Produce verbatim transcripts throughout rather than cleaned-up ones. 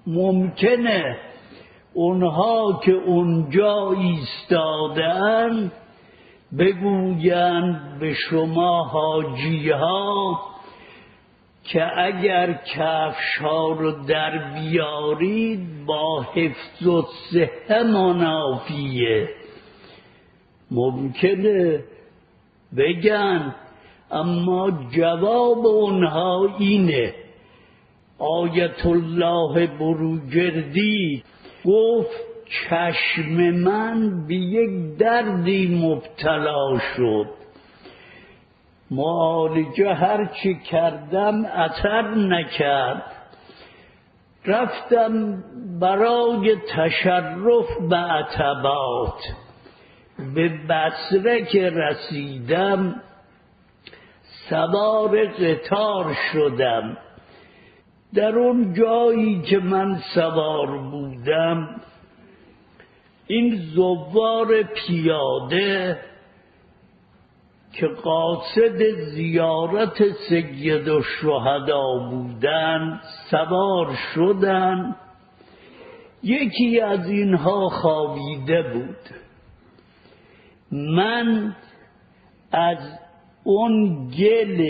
ممکنه اونها که اونجا ایستادن بگویند به شما حاجی ها که اگر کفش ها رو در بیارید با حفظ و صحه منافیه. ممکنه بگن، اما جواب اونها اینه. آیت الله بروجردی گفت چشم من به یک دردی مبتلا شد، معالجه هرچی کردم اثر نکرد، رفتم برای تشرف به عتبات. به بصره که رسیدم سوار قطار شدم. در اون جایی که من سوار بودم این زوار پیاده که قاصد زیارت سید الشهدا بودن سوار شدن. یکی از اینها خوابیده بود. من از اون گل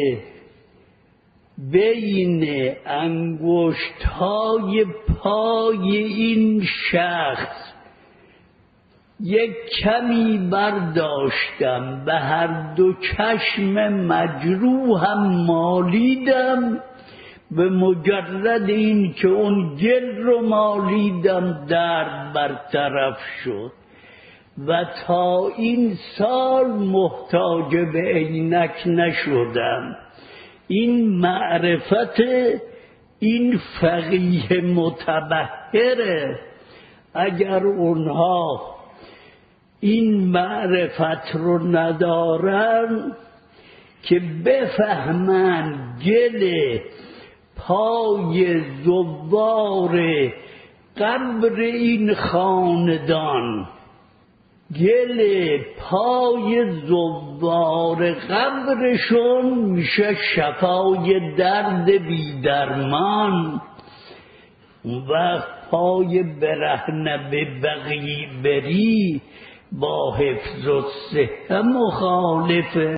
بین انگشت‌های پای این شخص یک کمی برداشتم، به هر دو چشم مجروحم مالیدم. به مجرد این که اون گل رو مالیدم درد برطرف شد و تا این سال محتاج به عینک نشدم. این معرفت این فقیه متبحره. اگر اونها این معرفت رو ندارن که بفهمن گل پای زوار قبر این خاندان، گل پای زوار قبرشون میشه شفای درد بیدرمان. و پای برهنه به بقی بری با حفظ و صحه مخالفه.